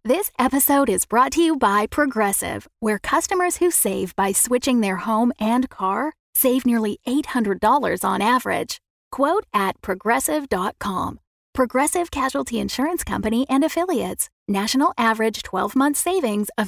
This episode is brought to you by Progressive, where customers who save by switching their home and car save nearly $800 on average. Quote at Progressive.com. Progressive Casualty Insurance Company and Affiliates. National average 12-month savings of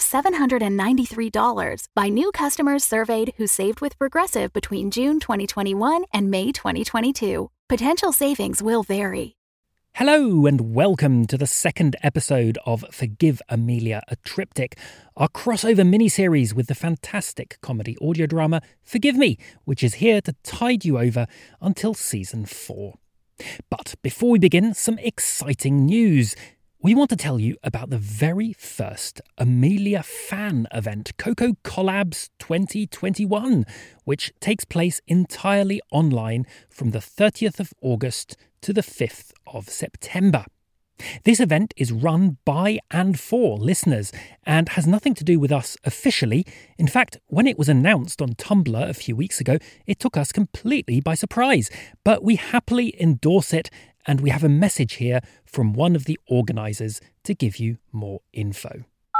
$793 by new customers surveyed who saved with Progressive between June 2021 and May 2022. Potential savings will vary. Hello and welcome to the second episode of Forgive Amelia, a Triptych, our crossover miniseries with the fantastic comedy audio drama Forgive Me, which is here to tide you over until season 4. But before we begin, some exciting news. We want to tell you about the very first Amelia fan event, Coco Collabs 2021, which takes place entirely online from the 30th of August to the 5th of September. This event is run by and for listeners and has nothing to do with us officially. In fact, when it was announced on Tumblr a few weeks ago, it took us completely by surprise. But we happily endorse it, and we have a message here from one of the organisers to give you more info.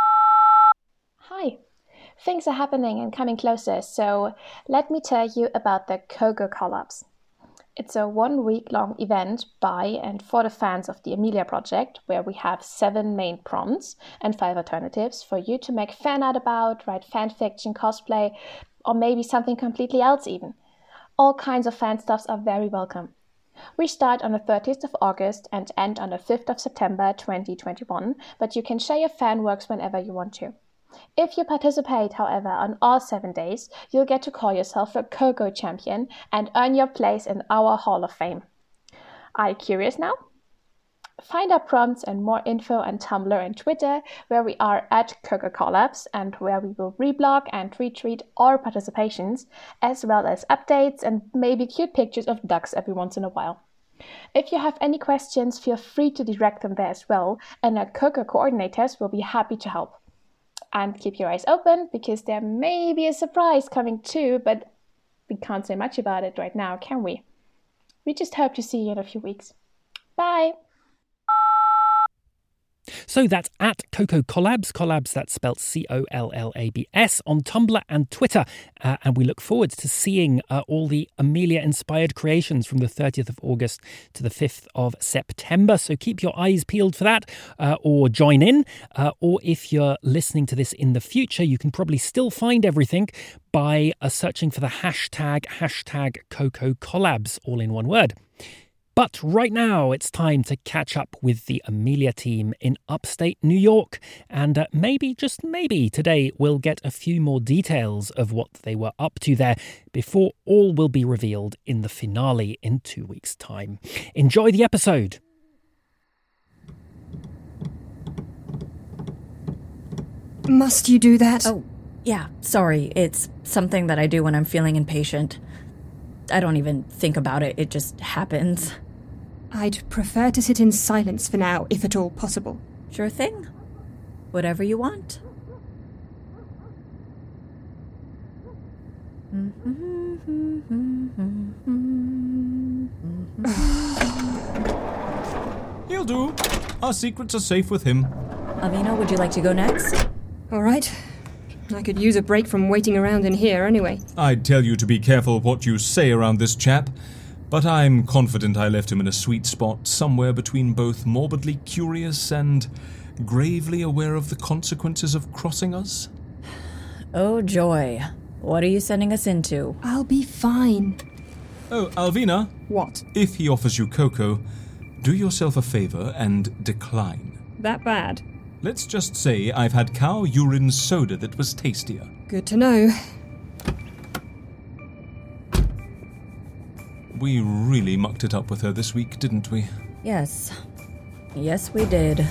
Hi. Things are happening and coming closer, so let me tell you about the Coco Collabs. It's a 1-week-long event by and for the fans of the Amelia Project, where we have 7 main prompts and 5 alternatives for you to make fan art about, write fanfiction, cosplay, or maybe something completely else even. All kinds of fan stuffs are very welcome. We start on the 30th of August and end on the 5th of September 2021, but you can share your fan works whenever you want to. If you participate, however, on all 7 days, you'll get to call yourself a Coco champion and earn your place in our Hall of Fame. Are you curious now? Find our prompts and more info on Tumblr and Twitter, where we are at Coco Collabs and where we will reblog and retweet all participations, as well as updates and maybe cute pictures of ducks every once in a while. If you have any questions, feel free to direct them there as well, and our Coco coordinators will be happy to help. And keep your eyes open, because there may be a surprise coming too, but we can't say much about it right now, can we? We just hope to see you in a few weeks. Bye! So that's at Coco Collabs. Collabs, that's spelt Collabs, on Tumblr and Twitter. And we look forward to seeing all the Amelia-inspired creations from the 30th of August to the 5th of September. So keep your eyes peeled for that, or join in. Or if you're listening to this in the future, you can probably still find everything by searching for the hashtag Coco Collabs, all in one word. But right now, it's time to catch up with the Amelia team in upstate New York. And maybe, just maybe, today we'll get a few more details of what they were up to there before all will be revealed in the finale in 2 weeks' time. Enjoy the episode. Must you do that? Oh, yeah, sorry. It's something that I do when I'm feeling impatient. I don't even think about it, it just happens. I'd prefer to sit in silence for now, if at all possible. Sure thing. Whatever you want. He'll do. Our secrets are safe with him. Alvina, would you like to go next? All right. I could use a break from waiting around in here anyway. I'd tell you to be careful what you say around this chap, but I'm confident I left him in a sweet spot somewhere between both morbidly curious and gravely aware of the consequences of crossing us. Oh, joy. What are you sending us into? I'll be fine. Oh, Alvina. What? If he offers you cocoa, do yourself a favor and decline. That bad? Let's just say I've had cow urine soda that was tastier. Good to know. We really mucked it up with her this week, didn't we? Yes. Yes, we did.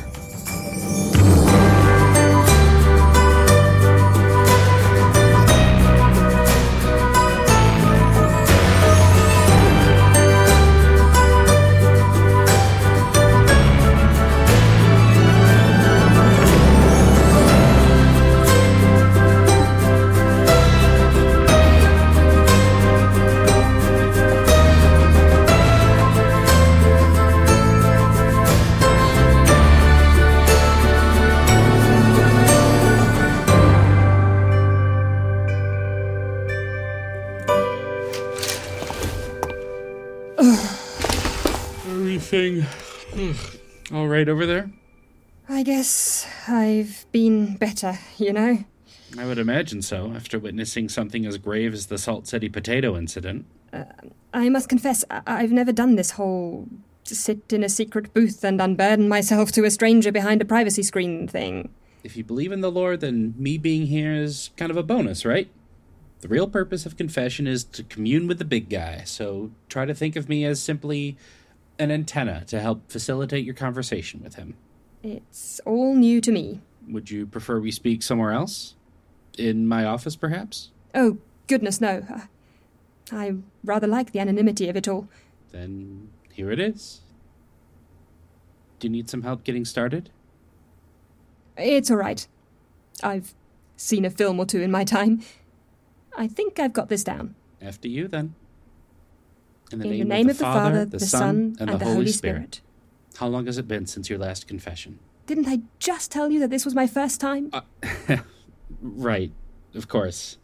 Everything all right over there? I guess I've been better, you know? I would imagine so, after witnessing something as grave as the Salt City potato incident. I must confess, I've never done this whole sit in a secret booth and unburden myself to a stranger behind a privacy screen thing. If you believe in the Lord, then me being here is kind of a bonus, right? The real purpose of confession is to commune with the big guy, so try to think of me as simply an antenna to help facilitate your conversation with him. It's all new to me. Would you prefer we speak somewhere else? In my office, perhaps? Oh, goodness, no. I rather like the anonymity of it all. Then here it is. Do you need some help getting started? It's all right. I've seen a film or two in my time. I think I've got this down. After you, then. In the name of the Father, the Son, and the Holy Spirit. How long has it been since your last confession? Didn't I just tell you that this was my first time? Right, of course.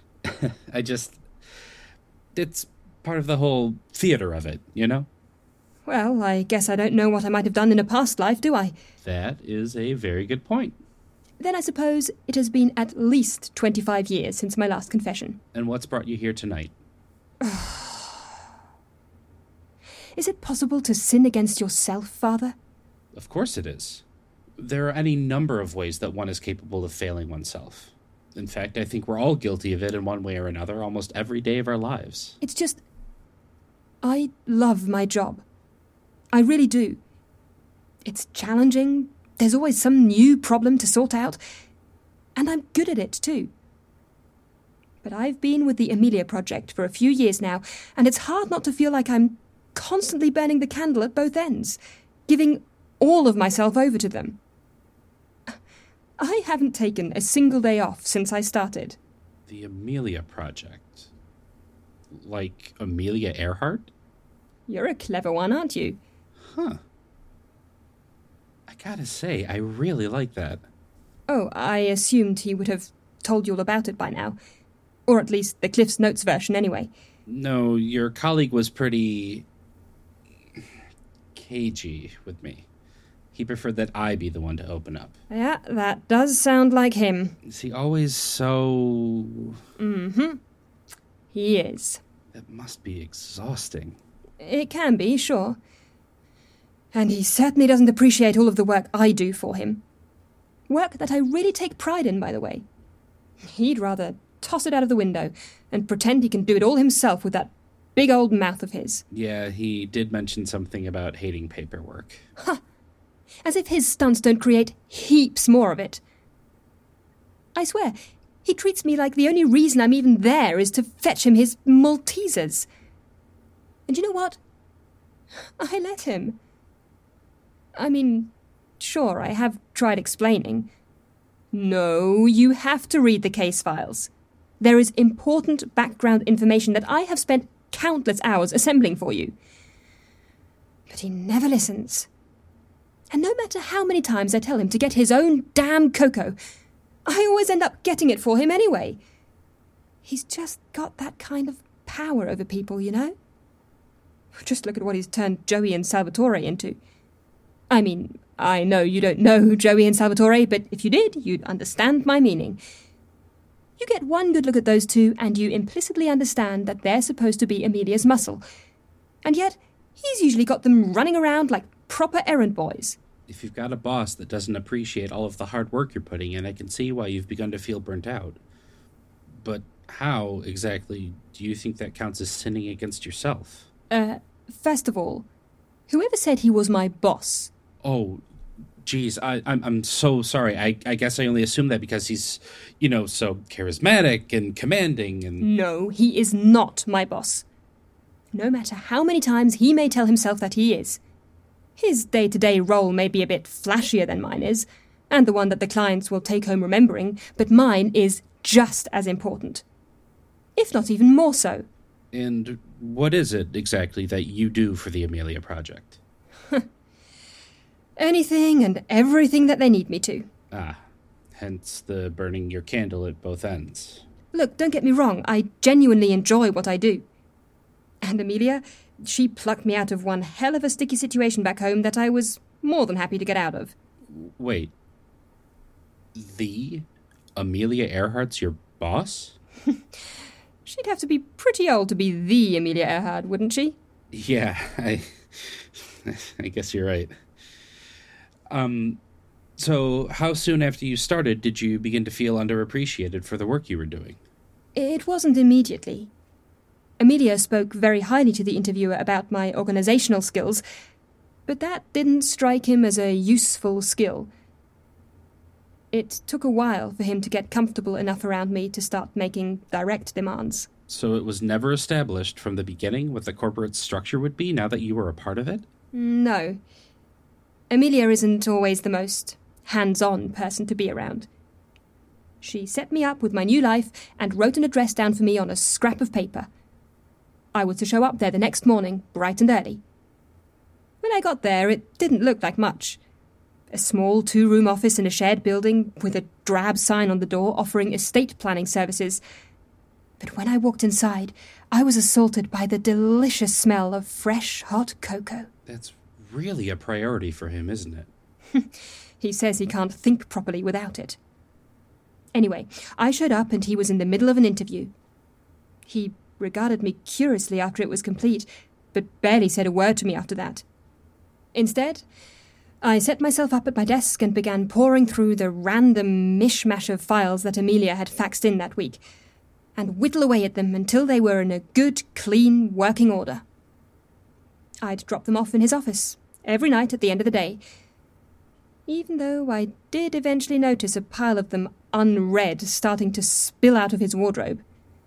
It's part of the whole theater of it, you know? Well, I guess I don't know what I might have done in a past life, do I? That is a very good point. Then I suppose it has been at least 25 years since my last confession. And what's brought you here tonight? Is it possible to sin against yourself, Father? Of course it is. There are any number of ways that one is capable of failing oneself. In fact, I think we're all guilty of it in one way or another almost every day of our lives. It's just... I love my job. I really do. It's challenging. There's always some new problem to sort out. And I'm good at it, too. But I've been with the Amelia Project for a few years now, and it's hard not to feel like I'm constantly burning the candle at both ends, giving all of myself over to them. I haven't taken a single day off since I started. The Amelia Project? Like Amelia Earhart? You're a clever one, aren't you? Huh. I gotta say, I really like that. Oh, I assumed he would have told you all about it by now. Or at least the Cliff's Notes version, anyway. No, your colleague was pretty... cagey with me. He preferred that I be the one to open up. Yeah, that does sound like him. Is he always so... Mm-hmm. He is. That must be exhausting. It can be, sure. And he certainly doesn't appreciate all of the work I do for him. Work that I really take pride in, by the way. He'd rather toss it out of the window and pretend he can do it all himself with that big old mouth of his. Yeah, he did mention something about hating paperwork. Huh. As if his stunts don't create heaps more of it. I swear, he treats me like the only reason I'm even there is to fetch him his Maltesers. And you know what? I let him. I mean, sure, I have tried explaining. No, you have to read the case files. There is important background information that I have spent countless hours assembling for you. But he never listens. And no matter how many times I tell him to get his own damn cocoa, I always end up getting it for him anyway. He's just got that kind of power over people, you know? Just look at what he's turned Joey and Salvatore into. I mean, I know you don't know Joey and Salvatore, but if you did, you'd understand my meaning. You get one good look at those two, and you implicitly understand that they're supposed to be Amelia's muscle. And yet, he's usually got them running around like proper errand boys. If you've got a boss that doesn't appreciate all of the hard work you're putting in, I can see why you've begun to feel burnt out. But how, exactly, do you think that counts as sinning against yourself? First of all, whoever said he was my boss? Oh, geez, I'm so sorry. I guess I only assumed that because he's, so charismatic and commanding and... No, he is not my boss. No matter how many times he may tell himself that he is. His day-to-day role may be a bit flashier than mine is, and the one that the clients will take home remembering, but mine is just as important. If not even more so. And what is it exactly that you do for the Amelia Project? Anything and everything that they need me to. Ah, hence the burning your candle at both ends. Look, don't get me wrong, I genuinely enjoy what I do. And Amelia, she plucked me out of one hell of a sticky situation back home that I was more than happy to get out of. Wait. The Amelia Earhart's your boss? She'd have to be pretty old to be the Amelia Earhart, wouldn't she? Yeah, I guess you're right. So how soon after you started did you begin to feel underappreciated for the work you were doing? It wasn't immediately. Amelia spoke very highly to the interviewer about my organizational skills, but that didn't strike him as a useful skill. It took a while for him to get comfortable enough around me to start making direct demands. So it was never established from the beginning what the corporate structure would be now that you were a part of it? No. Amelia isn't always the most hands-on person to be around. She set me up with my new life and wrote an address down for me on a scrap of paper. I was to show up there the next morning, bright and early. When I got there, it didn't look like much. A small 2-room office in a shared building with a drab sign on the door offering estate planning services. But when I walked inside, I was assaulted by the delicious smell of fresh, hot cocoa. That's really a priority for him, isn't it? He says he can't think properly without it. Anyway, I showed up and he was in the middle of an interview. He regarded me curiously after it was complete, but barely said a word to me after that. Instead, I set myself up at my desk and began poring through the random mishmash of files that Amelia had faxed in that week, and whittle away at them until they were in a good, clean, working order. I'd drop them off in his office, every night at the end of the day, even though I did eventually notice a pile of them unread starting to spill out of his wardrobe.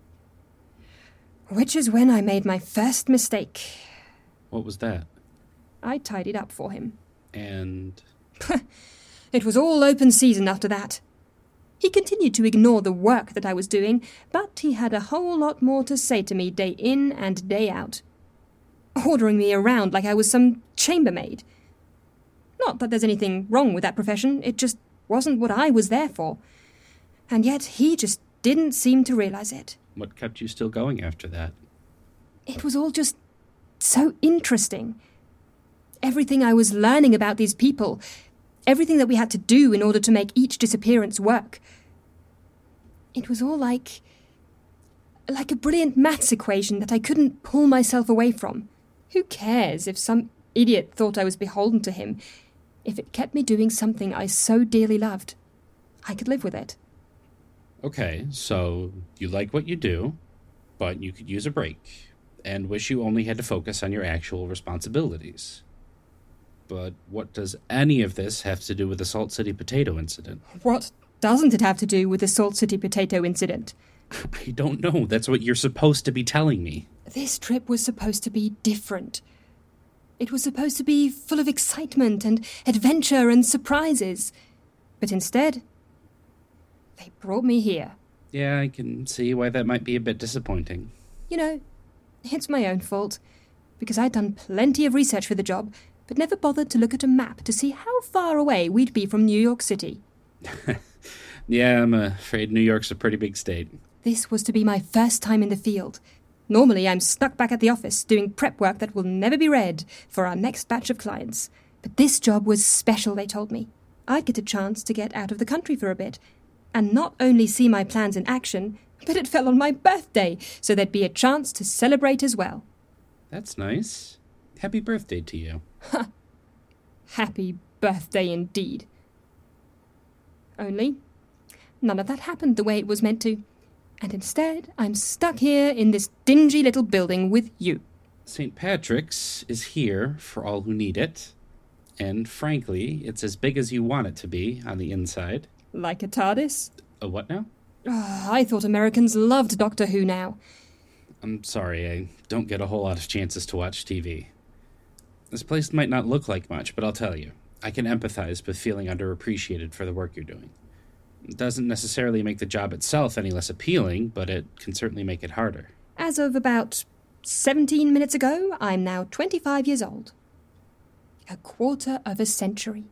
Which is when I made my first mistake. What was that? I tidied up for him. And? It was all open season after that. He continued to ignore the work that I was doing, but he had a whole lot more to say to me day in and day out, ordering me around like I was some chambermaid. Not that there's anything wrong with that profession, it just wasn't what I was there for. And yet he just didn't seem to realize it. What kept you still going after that? It was all just so interesting. Everything I was learning about these people, everything that we had to do in order to make each disappearance work. It was all like a brilliant maths equation that I couldn't pull myself away from. Who cares if some idiot thought I was beholden to him? If it kept me doing something I so dearly loved, I could live with it. Okay, so you like what you do, but you could use a break, and wish you only had to focus on your actual responsibilities. But what does any of this have to do with the Salt City Potato incident? What doesn't it have to do with the Salt City Potato incident? I don't know. That's what you're supposed to be telling me. This trip was supposed to be different. It was supposed to be full of excitement and adventure and surprises. But instead, they brought me here. Yeah, I can see why that might be a bit disappointing. You know, it's my own fault, because I'd done plenty of research for the job, but never bothered to look at a map to see how far away we'd be from New York City. Yeah, I'm afraid New York's a pretty big state. This was to be my first time in the field. Normally, I'm stuck back at the office doing prep work that will never be read for our next batch of clients. But this job was special, they told me. I'd get a chance to get out of the country for a bit, and not only see my plans in action, but it fell on my birthday, so there'd be a chance to celebrate as well. That's nice. Happy birthday to you. Ha! Happy birthday indeed. Only, none of that happened the way it was meant to. And instead, I'm stuck here in this dingy little building with you. St. Patrick's is here for all who need it. And frankly, it's as big as you want it to be on the inside. Like a TARDIS? A what now? Oh, I thought Americans loved Doctor Who now. I'm sorry, I don't get a whole lot of chances to watch TV. This place might not look like much, but I'll tell you, I can empathize with feeling underappreciated for the work you're doing. It doesn't necessarily make the job itself any less appealing, but it can certainly make it harder. As of about 17 minutes ago, I'm now 25 years old. A quarter of a century.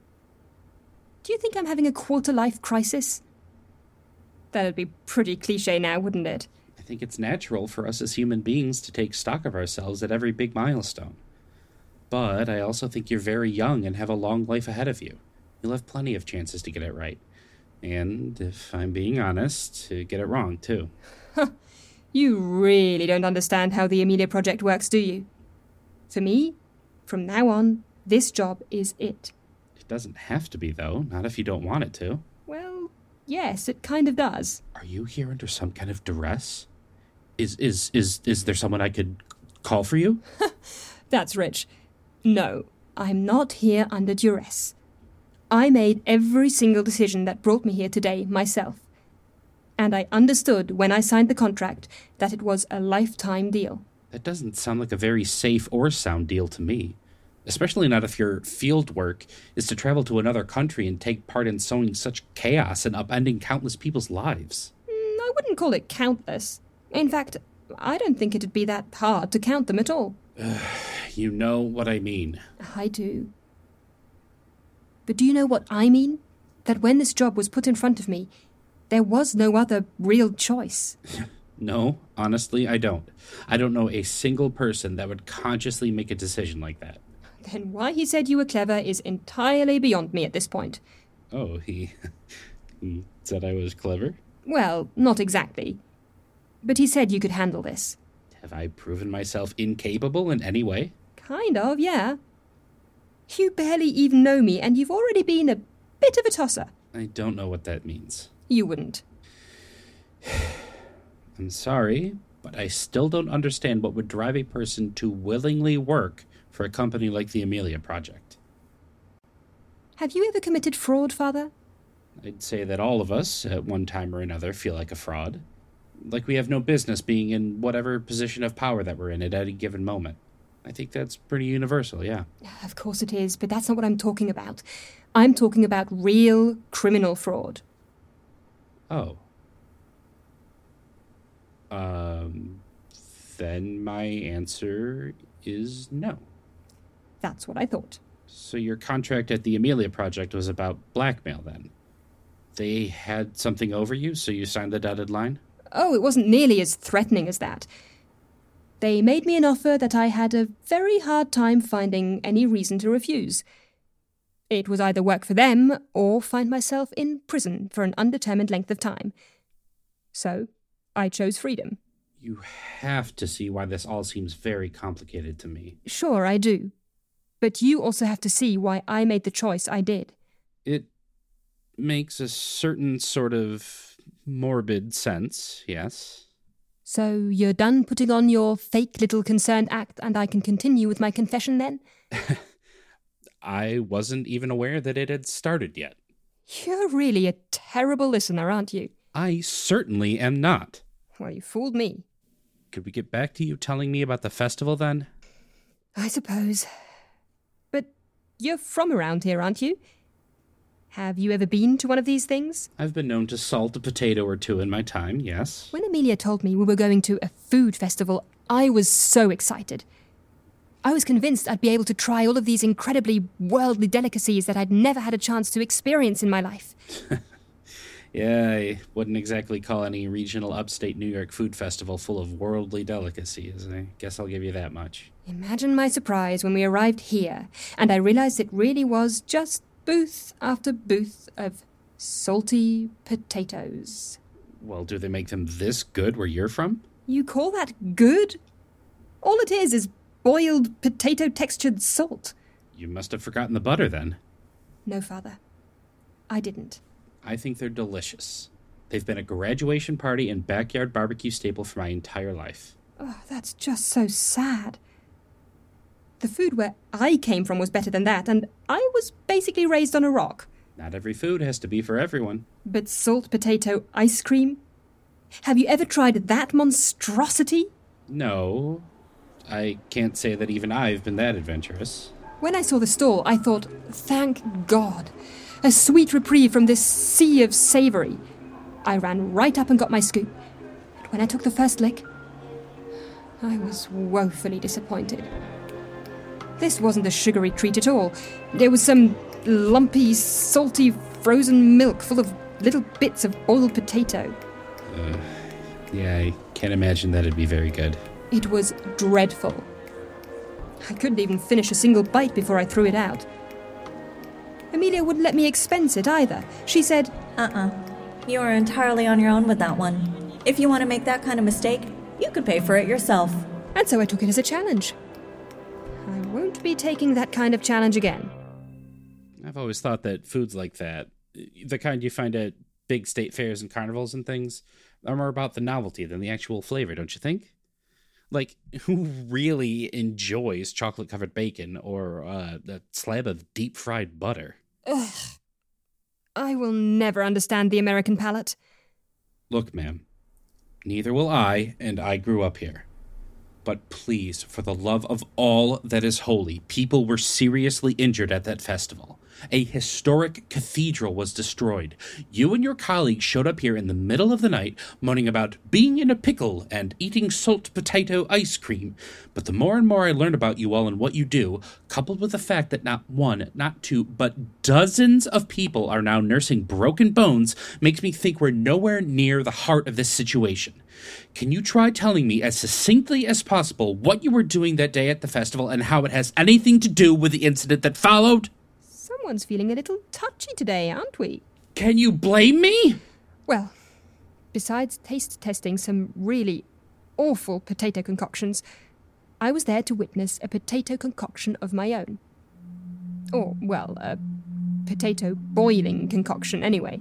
Do you think I'm having a quarter-life crisis? That'd be pretty cliché now, wouldn't it? I think it's natural for us as human beings to take stock of ourselves at every big milestone. But I also think you're very young and have a long life ahead of you. You'll have plenty of chances to get it right. And, if I'm being honest, to get it wrong, too. You really don't understand how the Amelia Project works, do you? For me, from now on, this job is it. It doesn't have to be, though. Not if you don't want it to. Well, yes, it kind of does. Are you here under some kind of duress? Is there someone I could call for you? That's rich. No, I'm not here under duress. I made every single decision that brought me here today myself. And I understood when I signed the contract that it was a lifetime deal. That doesn't sound like a very safe or sound deal to me. Especially not if your field work is to travel to another country and take part in sowing such chaos and upending countless people's lives. I wouldn't call it countless. In fact, I don't think it'd be that hard to count them at all. You know what I mean. I do. But do you know what I mean? That when this job was put in front of me, there was no other real choice. No, honestly, I don't. I don't know a single person that would consciously make a decision like that. Then why he said you were clever is entirely beyond me at this point. Oh, he said I was clever? Well, not exactly. But he said you could handle this. Have I proven myself incapable in any way? Kind of, yeah. You barely even know me, and you've already been a bit of a tosser. I don't know what that means. You wouldn't. I'm sorry, but I still don't understand what would drive a person to willingly work for a company like the Amelia Project. Have you ever committed fraud, Father? I'd say that all of us, at one time or another, feel like a fraud. Like we have no business being in whatever position of power that we're in at any given moment. I think that's pretty universal, yeah. Of course it is, but that's not what I'm talking about. I'm talking about real criminal fraud. Oh. Then my answer is no. That's what I thought. So your contract at the Amelia Project was about blackmail, then? They had something over you, so you signed the dotted line? Oh, it wasn't nearly as threatening as that. They made me an offer that I had a very hard time finding any reason to refuse. It was either work for them or find myself in prison for an undetermined length of time. So, I chose freedom. You have to see why this all seems very complicated to me. Sure, I do. But you also have to see why I made the choice I did. It makes a certain sort of morbid sense, yes. So you're done putting on your fake little concerned act and I can continue with my confession then? I wasn't even aware that it had started yet. You're really a terrible listener, aren't you? I certainly am not. Well, you fooled me. Could we get back to you telling me about the festival then? I suppose. But you're from around here, aren't you? Have you ever been to one of these things? I've been known to salt a potato or two in my time, yes. When Amelia told me we were going to a food festival, I was so excited. I was convinced I'd be able to try all of these incredibly worldly delicacies that I'd never had a chance to experience in my life. Yeah, I wouldn't exactly call any regional upstate New York food festival full of worldly delicacies. I guess I'll give you that much. Imagine my surprise when we arrived here, and I realized it really was just booth after booth of salty potatoes. Well, do they make them this good where you're from? You call that good? All it is boiled potato-textured salt. You must have forgotten the butter, then. No, Father. I didn't. I think they're delicious. They've been a graduation party and backyard barbecue staple for my entire life. Oh, that's just so sad. The food where I came from was better than that, and I was basically raised on a rock. Not every food has to be for everyone. But salt potato ice cream? Have you ever tried that monstrosity? No. I can't say that even I've been that adventurous. When I saw the stall, I thought, thank God. A sweet reprieve from this sea of savoury. I ran right up and got my scoop. And when I took the first lick, I was woefully disappointed. This wasn't a sugary treat at all. There was some lumpy, salty, frozen milk full of little bits of boiled potato. Yeah, I can't imagine that'd be very good. It was dreadful. I couldn't even finish a single bite before I threw it out. Amelia wouldn't let me expense it either. She said, You are entirely on your own with that one. If you want to make that kind of mistake, you could pay for it yourself. And so I took it as a challenge. I won't be taking that kind of challenge again. I've always thought that foods like that, the kind you find at big state fairs and carnivals and things, are more about the novelty than the actual flavor, don't you think? Like, who really enjoys chocolate-covered bacon or a slab of deep-fried butter? Ugh. I will never understand the American palate. Look, ma'am, neither will I, and I grew up here. But please, for the love of all that is holy, people were seriously injured at that festival. A historic cathedral was destroyed. You and your colleagues showed up here in the middle of the night, moaning about being in a pickle and eating salt potato ice cream. But the more and more I learned about you all and what you do, coupled with the fact that not one, not two, but dozens of people are now nursing broken bones, makes me think we're nowhere near the heart of this situation. Can you try telling me as succinctly as possible what you were doing that day at the festival and how it has anything to do with the incident that followed? Someone's feeling a little touchy today, aren't we? Can you blame me? Well, besides taste testing some really awful potato concoctions, I was there to witness a potato concoction of my own. Or, well, a potato boiling concoction anyway.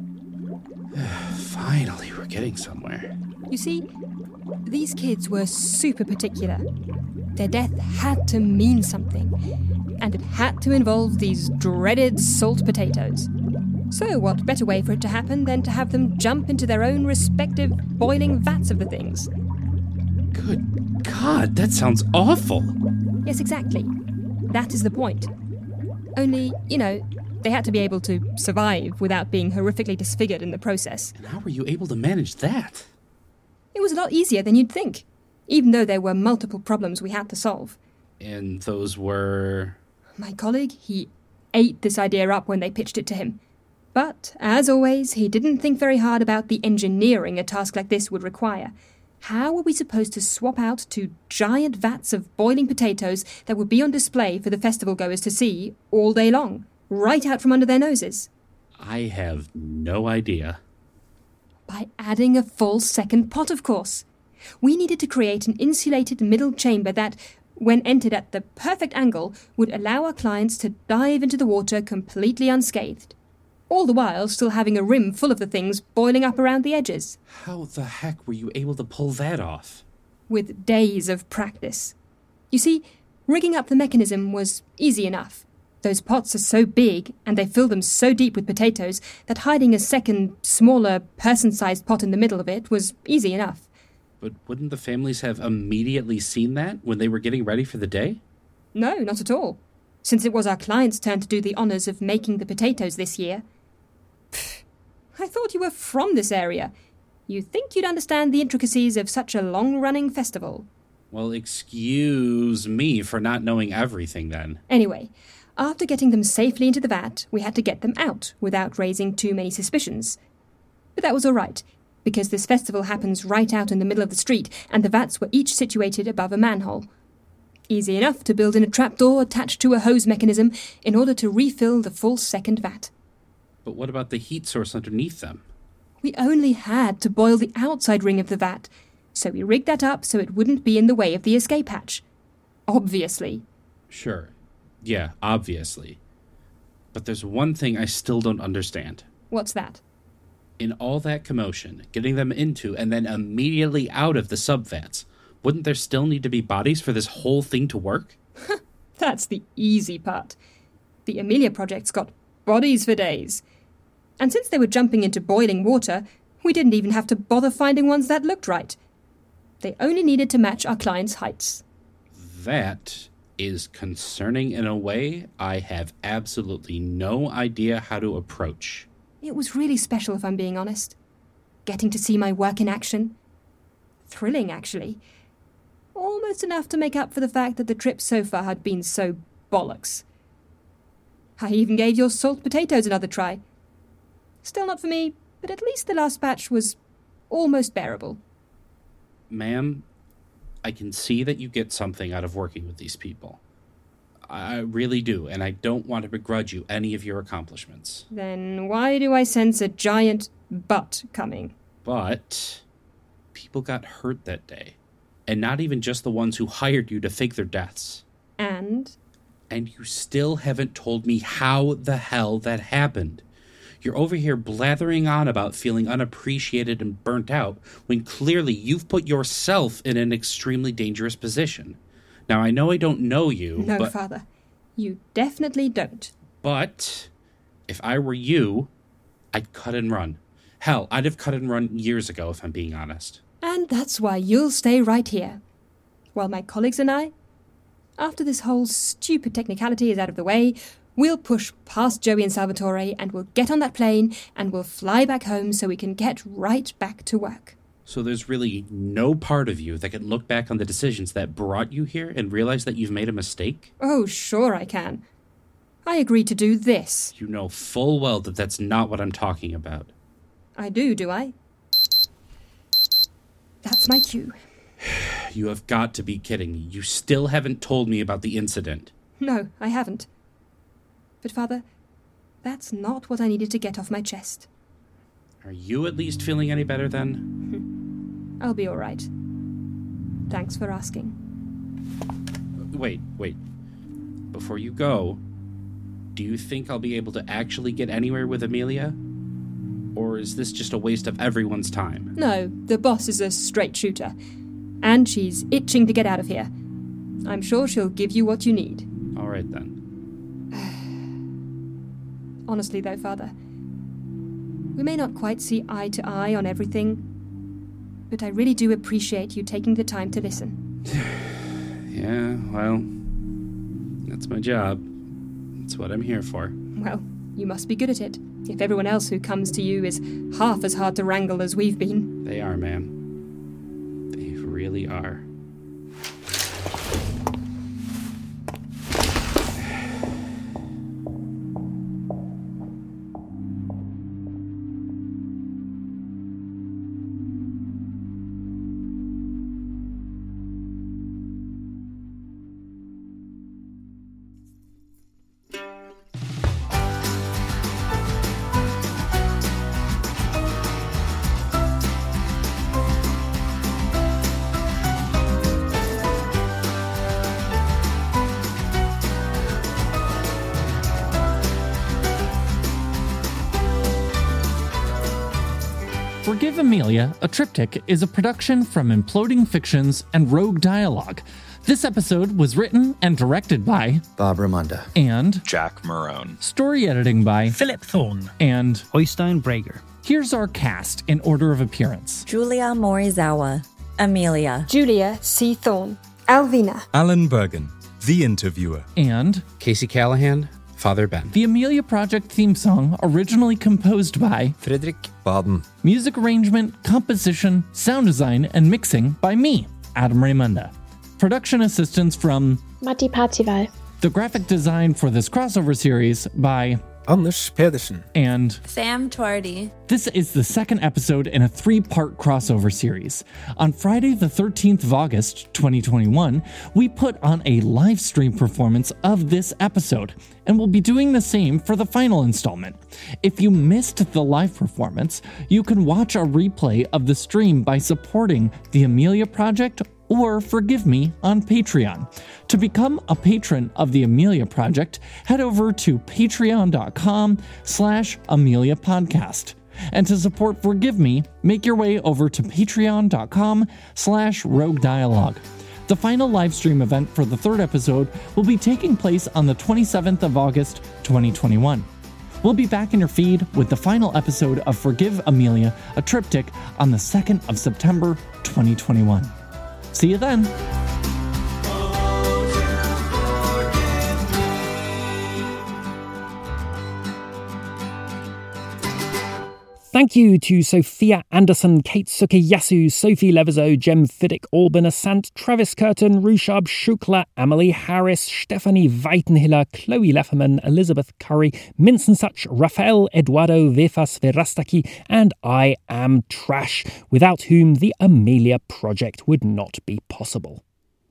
Finally, we're getting somewhere. You see, these kids were super particular. Their death had to mean something, and it had to involve these dreaded salt potatoes. So what better way for it to happen than to have them jump into their own respective boiling vats of the things? Good God, that sounds awful. Yes, exactly. That is the point. Only, they had to be able to survive without being horrifically disfigured in the process. And how were you able to manage that? It was a lot easier than you'd think, even though there were multiple problems we had to solve. And those were... My colleague, he ate this idea up when they pitched it to him. But, as always, he didn't think very hard about the engineering a task like this would require. How were we supposed to swap out two giant vats of boiling potatoes that would be on display for the festival goers to see all day long, right out from under their noses? I have no idea. By adding a full second pot, of course. We needed to create an insulated middle chamber that, when entered at the perfect angle, would allow our clients to dive into the water completely unscathed, all the while still having a rim full of the things boiling up around the edges. How the heck were you able to pull that off? With days of practice. You see, rigging up the mechanism was easy enough. Those pots are so big, and they fill them so deep with potatoes, that hiding a second, smaller, person-sized pot in the middle of it was easy enough. But wouldn't the families have immediately seen that when they were getting ready for the day? No, not at all, since it was our client's turn to do the honours of making the potatoes this year. Pfft, I thought you were from this area. You'd think you'd understand the intricacies of such a long-running festival. Well, excuse me for not knowing everything then. Anyway, after getting them safely into the vat, we had to get them out without raising too many suspicions. But that was all right, because this festival happens right out in the middle of the street, and the vats were each situated above a manhole. Easy enough to build in a trapdoor attached to a hose mechanism in order to refill the full second vat. But what about the heat source underneath them? We only had to boil the outside ring of the vat, so we rigged that up so it wouldn't be in the way of the escape hatch. Obviously. Sure. Yeah, obviously. But there's one thing I still don't understand. What's that? In all that commotion, getting them into and then immediately out of the subvats, wouldn't there still need to be bodies for this whole thing to work? That's the easy part. The Amelia project's got bodies for days. And since they were jumping into boiling water, we didn't even have to bother finding ones that looked right. They only needed to match our clients' heights. That is concerning in a way I have absolutely no idea how to approach. It was really special, if I'm being honest. Getting to see my work in action. Thrilling, actually. Almost enough to make up for the fact that the trip so far had been so bollocks. I even gave your salt potatoes another try. Still not for me, but at least the last batch was almost bearable. Ma'am, I can see that you get something out of working with these people. I really do, and I don't want to begrudge you any of your accomplishments. Then why do I sense a giant but coming? But people got hurt that day. And not even just the ones who hired you to fake their deaths. And you still haven't told me how the hell that happened. You're over here blathering on about feeling unappreciated and burnt out, when clearly you've put yourself in an extremely dangerous position. Now, I know I don't know you, no, but... Father, you definitely don't. But if I were you, I'd cut and run. Hell, I'd have cut and run years ago, if I'm being honest. And that's why you'll stay right here. While my colleagues and I, after this whole stupid technicality is out of the way, we'll push past Joey and Salvatore and we'll get on that plane and we'll fly back home so we can get right back to work. So there's really no part of you that can look back on the decisions that brought you here and realize that you've made a mistake? Oh, sure I can. I agreed to do this. You know full well that that's not what I'm talking about. I do I? That's my cue. You have got to be kidding me. You still haven't told me about the incident. No, I haven't. But, Father, that's not what I needed to get off my chest. Are you at least feeling any better then? I'll be all right. Thanks for asking. Wait. Before you go, do you think I'll be able to actually get anywhere with Amelia? Or is this just a waste of everyone's time? No, the boss is a straight shooter. And she's itching to get out of here. I'm sure she'll give you what you need. All right, then. Honestly, though, Father, we may not quite see eye to eye on everything, but I really do appreciate you taking the time to listen. Yeah, well, that's my job. That's what I'm here for. Well, you must be good at it, if everyone else who comes to you is half as hard to wrangle as we've been. They are, ma'am. They really are. Forgive Amelia, a triptych, is a production from Imploding Fictions and Rogue Dialogue. This episode was written and directed by Bob Ramonda and Jack Marone. Story editing by Philip Thorne and Oystein Brager. Here's our cast in order of appearance. Julia Morizawa, Amelia. Julia C. Thorne, Alvina. Alan Bergen, The Interviewer. And Casey Callahan, Father Ben. The Amelia Project theme song, originally composed by Fredrik Baden. Music arrangement, composition, sound design, and mixing by me, Adam Raymunda. Production assistance from Matti Partsival. The graphic design for this crossover series by Anders Pedersen. And Sam Twardy. This is the second episode in a 3-part crossover series. On Friday the 13th of August, 2021, we put on a live stream performance of this episode, and we'll be doing the same for the final installment. If you missed the live performance, you can watch a replay of the stream by supporting the Amelia Project or Forgive Me on Patreon. To become a patron of the Amelia Project, head over to patreon.com/Amelia Podcast. And to support Forgive Me, make your way over to patreon.com/Rogue Dialogue. The final live stream event for the third episode will be taking place on the 27th of August, 2021. We'll be back in your feed with the final episode of Forgive Amelia, a triptych, on the 2nd of September, 2021. See you then. Thank you to Sophia Anderson, Kate Sukayasu, Sophie Levizo, Jem Fiddick, Alban Asant, Travis Curtin, Rushab Shukla, Emily Harris, Stephanie Weitenhiller, Chloe Lefferman, Elizabeth Curry, Minson Such, Rafael Eduardo Vefas Verastaki, and I Am Trash, without whom the Amelia Project would not be possible.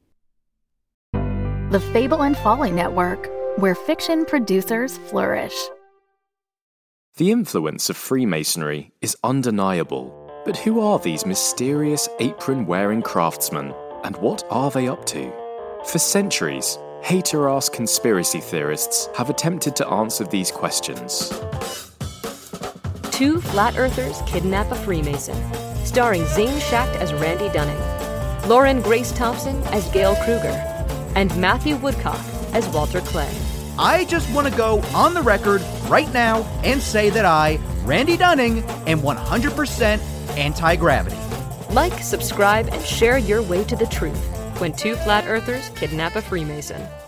The Fable and Folly Network, where fiction producers flourish. The influence of Freemasonry is undeniable, but who are these mysterious apron-wearing craftsmen, and what are they up to? For centuries, hater-ass conspiracy theorists have attempted to answer these questions. Two Flat Earthers Kidnap a Freemason, starring Zane Schacht as Randy Dunning, Lauren Grace Thompson as Gail Kruger, and Matthew Woodcock as Walter Clay. I just want to go on the record right now and say that I, Randy Dunning, am 100% anti-gravity. Like, subscribe, and share your way to the truth when two Flat Earthers kidnap a Freemason.